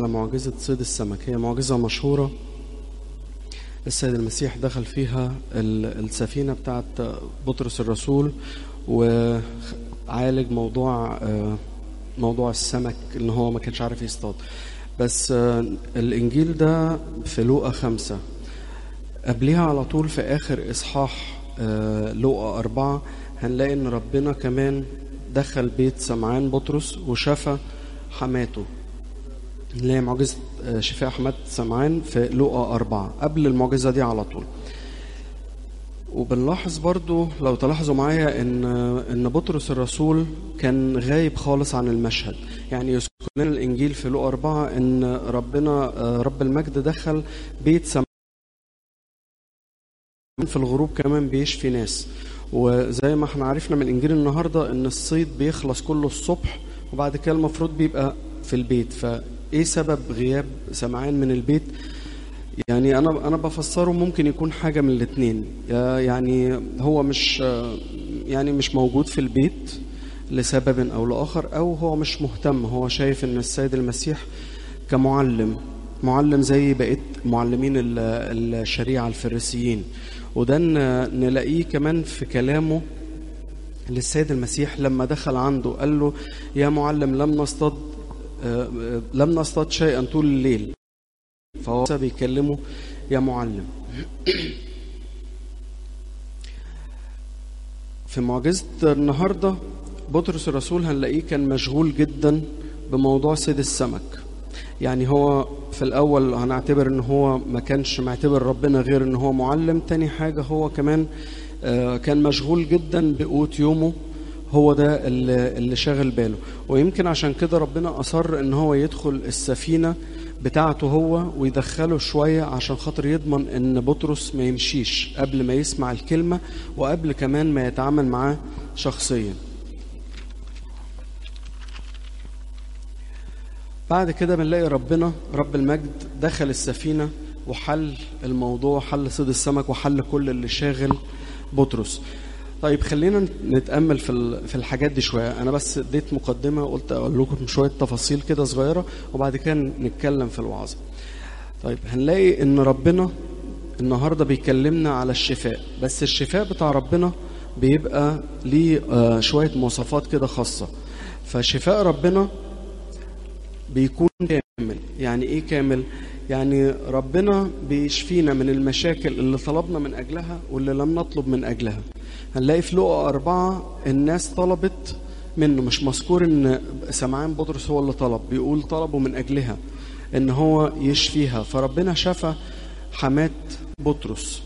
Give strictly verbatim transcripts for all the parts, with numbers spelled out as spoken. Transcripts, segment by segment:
على معجزة صيد السمك. هي معجزة مشهورة السيد المسيح دخل فيها السفينة بتاعت بطرس الرسول وعالج موضوع موضوع السمك ان هو ما كانش عارف يصطاد. بس الانجيل ده في لوقا خمسة. قبلها على طول في اخر اصحاح لوقا أربعة هنلاقي ان ربنا كمان دخل بيت سمعان بطرس وشفى حماته، اللي هي معجزة شفاء حماة سمعان في لوقا أربعة قبل المعجزة دي على طول. وبنلاحظ برضو لو تلاحظوا معايا ان ان بطرس الرسول كان غايب خالص عن المشهد. يعني يذكر لنا الانجيل في لوقا أربعة ان ربنا رب المجد دخل بيت سمعان في الغروب كمان بيشفي ناس. وزي ما احنا عرفنا من الانجيل النهارده ان الصيد بيخلص كله الصبح وبعد كده المفروض بيبقى في البيت. فايه سبب غياب سمعان من البيت؟ يعني انا انا بفسره ممكن يكون حاجه من الاثنين. يعني هو مش يعني مش موجود في البيت لسبب او لاخر، او هو مش مهتم. هو شايف ان السيد المسيح كمعلم معلم زي بقية معلمين الشريعه الفريسيين. وده نلاقيه كمان في كلامه للسيد المسيح لما دخل عنده قال له يا معلم لم نصطاد لم نصطاد شيئا طول الليل، فهو بيكلمه يا معلم. في معجزة النهاردة بطرس الرسول هنلاقيه كان مشغول جدا بموضوع صيد السمك. يعني هو في الأول هنعتبر ان هو ما كانش معتبر ربنا غير ان هو معلم. تاني حاجة هو كمان كان مشغول جدا بقوت يومه، هو ده اللي شاغل باله. ويمكن عشان كده ربنا أصر ان هو يدخل السفينة بتاعته هو ويدخله شوية عشان خاطر يضمن ان بطرس ما يمشيش قبل ما يسمع الكلمة وقبل كمان ما يتعامل معاه شخصيا. بعد كده بنلاقي ربنا رب المجد دخل السفينة وحل الموضوع، حل صيد السمك وحل كل اللي شاغل بطرس. طيب خلينا نتأمل في في الحاجات دي شوية. أنا بس اديت مقدمة وقلت أقول لكم شوية تفاصيل كده صغيرة وبعد كده نتكلم في الوعظة. طيب هنلاقي إن ربنا النهاردة بيكلمنا على الشفاء، بس الشفاء بتاع ربنا بيبقى ليه شوية مواصفات كده خاصة. فشفاء ربنا بيكون كامل. يعني إيه كامل؟ يعني ربنا بيشفينا من المشاكل اللي طلبنا من أجلها واللي لم نطلب من أجلها. هنلاقي في لوقا أربعة الناس طلبت منه، مش مذكور ان سمعان بطرس هو اللي طلب، بيقول طلبوا من أجلها ان هو يشفيها. فربنا شفى حماة بطرس.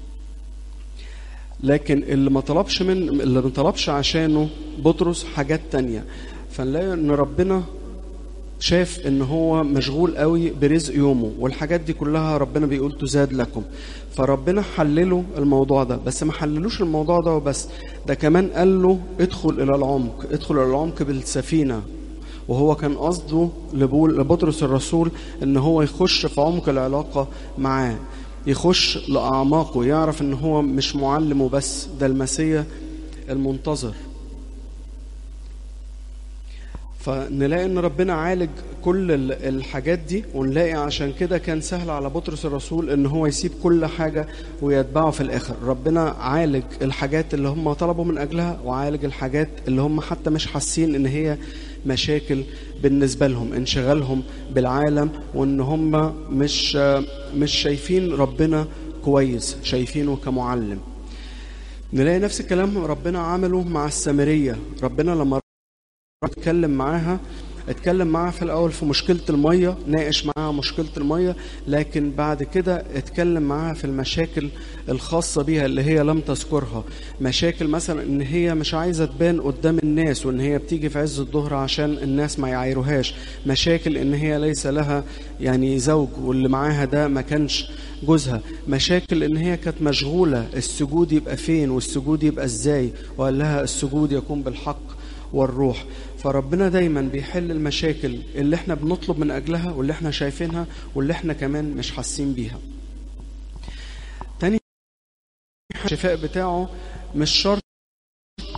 لكن اللي ما طلبش من اللي ما طلبش عشانه بطرس حاجات تانية. فنلاقي ان ربنا شاف ان هو مشغول قوي برزق يومه والحاجات دي كلها ربنا بيقول تزاد لكم. فربنا حلله الموضوع ده، بس ما حللوش الموضوع ده وبس، ده كمان قال له ادخل الى العمق، ادخل الى العمق بالسفينة. وهو كان قصده لبطرس الرسول ان هو يخش في عمق العلاقة معاه، يخش لأعماقه، يعرف ان هو مش معلم بس، ده المسيح المنتظر. فنلاقي ان ربنا عالج كل الحاجات دي، ونلاقي عشان كده كان سهل على بطرس الرسول ان هو يسيب كل حاجة ويتبعه في الاخر. ربنا عالج الحاجات اللي هم طلبوا من اجلها وعالج الحاجات اللي هم حتى مش حاسين ان هي مشاكل بالنسبة لهم، انشغالهم بالعالم وان هم مش مش شايفين ربنا كويس، شايفينه كمعلم. نلاقي نفس الكلام ربنا عمله مع السامرية. ربنا لما اتكلم معاها اتكلم معاها في الاول في مشكله الميه، ناقش معاها مشكله الميه، لكن بعد كده اتكلم معاها في المشاكل الخاصه بيها اللي هي لم تذكرها. مشاكل مثلا ان هي مش عايزه تبان قدام الناس وان هي بتيجي في عز الظهر عشان الناس ما يعايروهاش. مشاكل ان هي ليس لها يعني زوج واللي معاها ده ما كانش جوزها. مشاكل ان هي كانت مشغوله السجود يبقى فين والسجود يبقى ازاي، وقال لها السجود يكون بالحق والروح. فربنا دايما بيحل المشاكل اللي احنا بنطلب من اجلها واللي احنا شايفينها واللي احنا كمان مش حاسين بيها. تاني الشفاء بتاعه مش شرط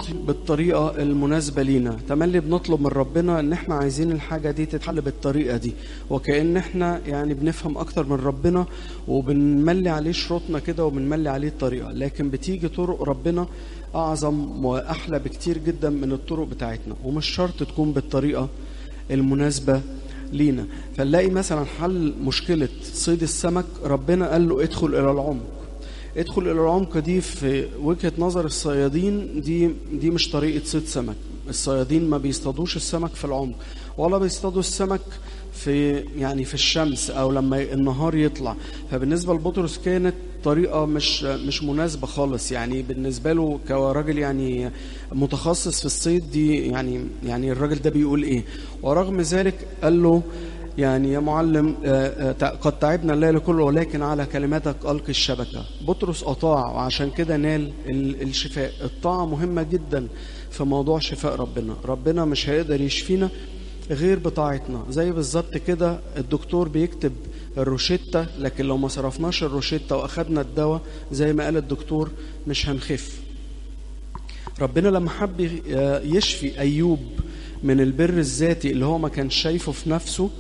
بالطريقة المناسبة لينا، تملي بنطلب من ربنا ان احنا عايزين الحاجة دي تتحل بالطريقة دي، وكأن احنا يعني بنفهم اكتر من ربنا وبنملي عليه شروطنا كده وبنملي عليه الطريقة. لكن بتيجي طرق ربنا اعظم واحلى بكتير جدا من الطرق بتاعتنا، ومش شرط تكون بالطريقة المناسبة لينا. فنلاقي مثلا حل مشكلة صيد السمك، ربنا قال له ادخل الى العمق. ادخل الى العمق دي في وجهة نظر الصيادين دي دي مش طريقة صيد سمك. الصيادين ما بيصطادوش السمك في العمق، ولا بيصطادوا السمك في يعني في الشمس او لما النهار يطلع. فبالنسبة لبطرس كانت طريقة مش مش مناسبة خالص، يعني بالنسبة له كراجل يعني متخصص في الصيد دي يعني يعني الراجل ده بيقول ايه. ورغم ذلك قال له يعني يا معلم قد تعبنا الليل كله ولكن على كلماتك ألقي الشبكة. بطرس أطاع وعشان كده نال الشفاء. الطاعة مهمة جدا في موضوع شفاء ربنا. ربنا مش هيقدر يشفينا غير بطاعتنا. زي بالظبط كده الدكتور بيكتب الروشتة، لكن لو ما صرفناش الروشتة وأخدنا الدواء زي ما قال الدكتور مش هنخف. ربنا لما حب يشفي أيوب من البر الذاتي اللي هو ما كان شايفه في نفسه،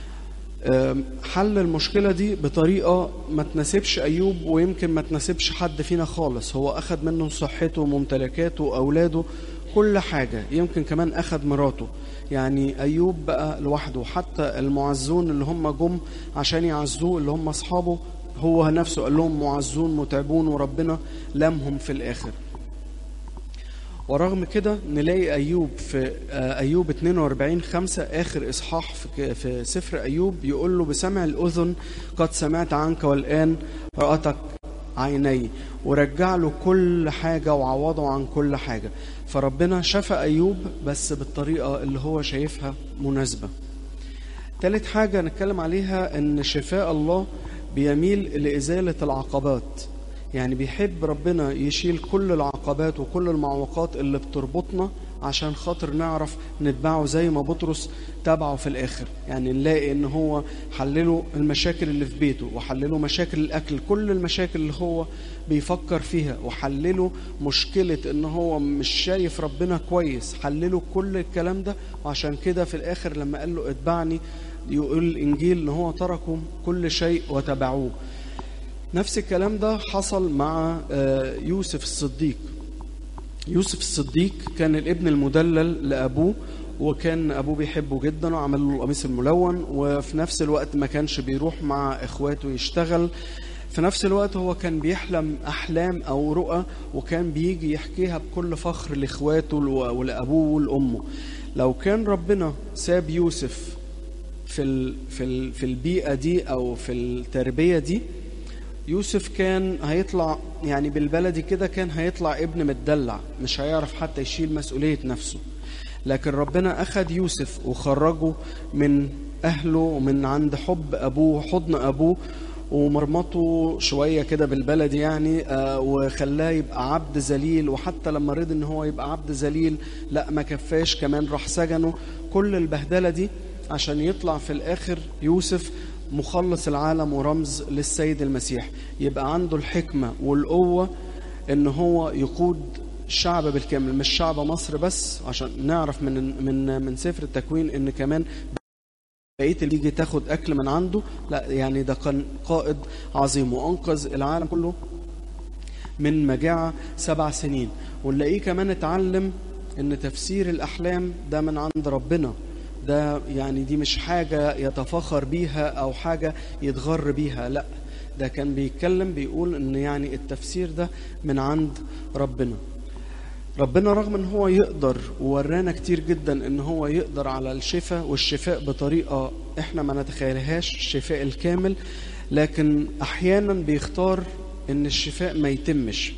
حل المشكلة دي بطريقة ما تناسبش أيوب ويمكن ما تناسبش حد فينا خالص. هو أخد منه صحته وممتلكاته وأولاده كل حاجة، يمكن كمان أخد مراته. يعني أيوب بقى لوحده. حتى المعزون اللي هم جم عشان يعزوه اللي هم أصحابه، هو نفسه قال لهم معزون متعبون، وربنا لمهم في الآخر. ورغم كده نلاقي أيوب في أيوب اتنين وأربعين خمسة آخر إصحاح في سفر أيوب يقول له بسمع الأذن قد سمعت عنك والآن رأتك عيني، ورجع له كل حاجة وعوضه عن كل حاجة. فربنا شفى أيوب بس بالطريقة اللي هو شايفها مناسبة. ثالث حاجة نتكلم عليها إن شفاء الله بيميل لإزالة العقبات. يعني بيحب ربنا يشيل كل العقبات وكل المعوقات اللي بتربطنا عشان خاطر نعرف نتبعه زي ما بطرس تبعه في الآخر. يعني نلاقي إن هو حلله المشاكل اللي في بيته، وحلله مشاكل الأكل، كل المشاكل اللي هو بيفكر فيها، وحلله مشكلة إن هو مش شايف ربنا كويس، حلله كل الكلام ده. وعشان كده في الآخر لما قال له اتبعني يقول الإنجيل إن هو تركوا كل شيء وتبعوه. نفس الكلام ده حصل مع يوسف الصديق. يوسف الصديق كان الابن المدلل لأبوه، وكان أبوه بيحبه جدا وعمل له القميص الملون، وفي نفس الوقت ما كانش بيروح مع إخواته يشتغل. في نفس الوقت هو كان بيحلم أحلام أو رؤى، وكان بيجي يحكيها بكل فخر لإخواته ولأبوه ولأمه. لو كان ربنا ساب يوسف في ال في ال في البيئة دي أو في التربية دي، يوسف كان هيطلع يعني بالبلدي كده كان هيطلع ابن متدلع، مش هيعرف حتى يشيل مسؤولية نفسه. لكن ربنا أخد يوسف وخرجه من أهله ومن عند حب أبوه حضن أبوه، ومرمطه شوية كده بالبلدي يعني آه وخلاه يبقى عبد ذليل. وحتى لما رضي ان هو يبقى عبد ذليل لا ما كفاش، كمان راح سجنه. كل البهدلة دي عشان يطلع في الآخر يوسف مخلص العالم ورمز للسيد المسيح، يبقى عنده الحكمة والقوة ان هو يقود الشعب بالكامل، مش شعب مصر بس. عشان نعرف من من من سفر التكوين ان كمان بقيت اللي يجي تاخد اكل من عنده، لا يعني ده كان قائد عظيم وانقذ العالم كله من مجاعة سبع سنين. ونلاقيه كمان اتعلم ان تفسير الاحلام ده من عند ربنا. ده يعني دي مش حاجة يتفاخر بيها أو حاجة يتغر بيها، لا ده كان بيتكلم بيقول إن يعني التفسير ده من عند ربنا. ربنا رغم إن هو يقدر وورانا كتير جدا إن هو يقدر على الشفاء والشفاء بطريقة إحنا ما نتخيلهاش، الشفاء الكامل، لكن أحيانا بيختار إن الشفاء ما يتمش.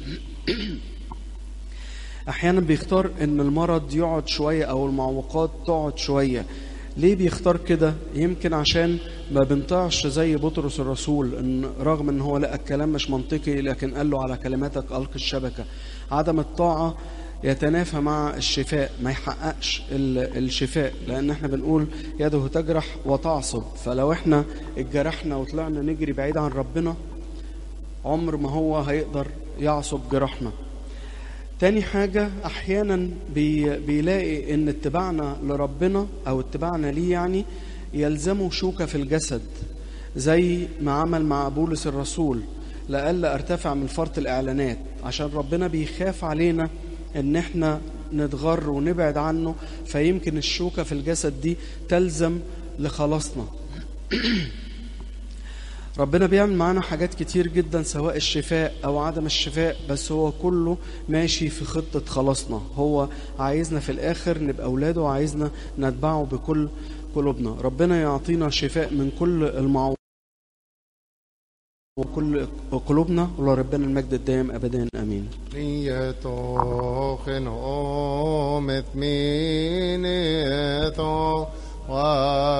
أحيانا بيختار إن المرض يقعد شوية أو المعوقات تقعد شوية. ليه بيختار كده؟ يمكن عشان ما بنطيعش زي بطرس الرسول، إن رغم إن هو لقى الكلام مش منطقي لكن قال له على كلماتك ألقي الشبكة. عدم الطاعة يتنافى مع الشفاء، ما يحققش الشفاء، لأن احنا بنقول يده تجرح وتعصب. فلو احنا اتجرحنا وطلعنا نجري بعيد عن ربنا عمر ما هو هيقدر يعصب جرحنا. تاني حاجة أحيانا بي بيلاقي إن اتباعنا لربنا أو اتباعنا ليه يعني يلزمه شوكة في الجسد، زي ما عمل مع بولس الرسول، لألا ارتفع من فرط الإعلانات، عشان ربنا بيخاف علينا إن احنا نتغر ونبعد عنه، فيمكن الشوكة في الجسد دي تلزم لخلاصنا. ربنا بيعمل معانا حاجات كتير جدا، سواء الشفاء أو عدم الشفاء، بس هو كله ماشي في خطة خلاصنا. هو عايزنا في الآخر نبقى أولاده، وعايزنا نتبعه بكل قلوبنا. ربنا يعطينا شفاء من كل المعوض وكل قلوبنا، ولربنا المجد الدائم أبدا آمين.